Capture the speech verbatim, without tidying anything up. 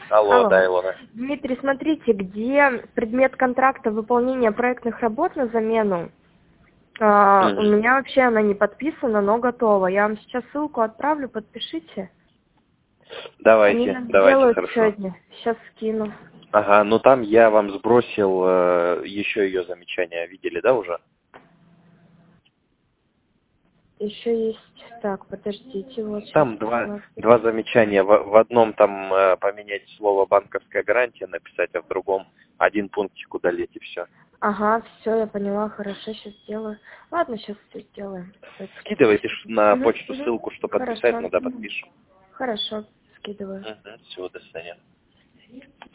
Алло, Алло. да, Илона. Дмитрий, смотрите, где предмет контракта выполнение проектных работ на замену. А, у Мгм. меня вообще она не подписана, но готова. Я вам сейчас ссылку отправлю, подпишите. Они Давайте, нам давайте, сделают хорошо. сегодня. Сейчас скину. Ага, ну там я вам сбросил э, еще ее замечания. Видели, да, уже? Еще есть. Так, подождите, вот сейчас Там два, посмотрю. два замечания. В, в одном там э, поменять слово банковская гарантия написать, а в другом один пунктик удалить и все. Ага, все, я поняла, хорошо, сейчас сделаю. Ладно, сейчас все сделаем. Давайте Скидывайте ш- подпишите. на Угу, почту угу. ссылку, что подписать, Хорошо. ну да, подпишем. Хорошо, скидываю. Угу. Всего, до свидания.